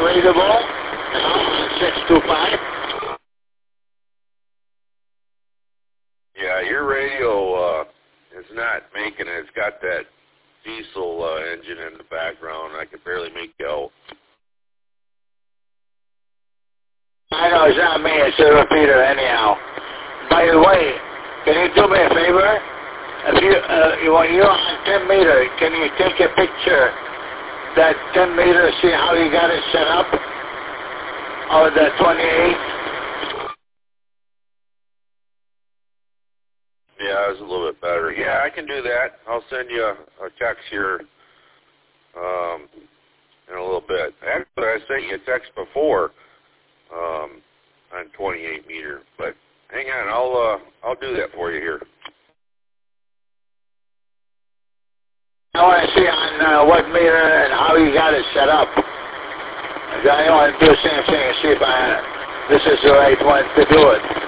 readable, 625. Yeah, your radio is not making it. It's got that diesel engine in the background. I can barely make you out. I know it's not me, it's a repeater anyhow. By the way, can you do me a favor? If when you're on 10 meter, can you take a picture that 10 meter, see how you got it set up? Or the 28? Yeah, it was a little bit better. Yeah, I can do that. I'll send you a text here in a little bit. Actually, I sent you a text before on 28 meter, but hang on, I'll do that for you here. I want to see on what meter and how you got it set up. I want to do the same thing and see if this is the right one to do it.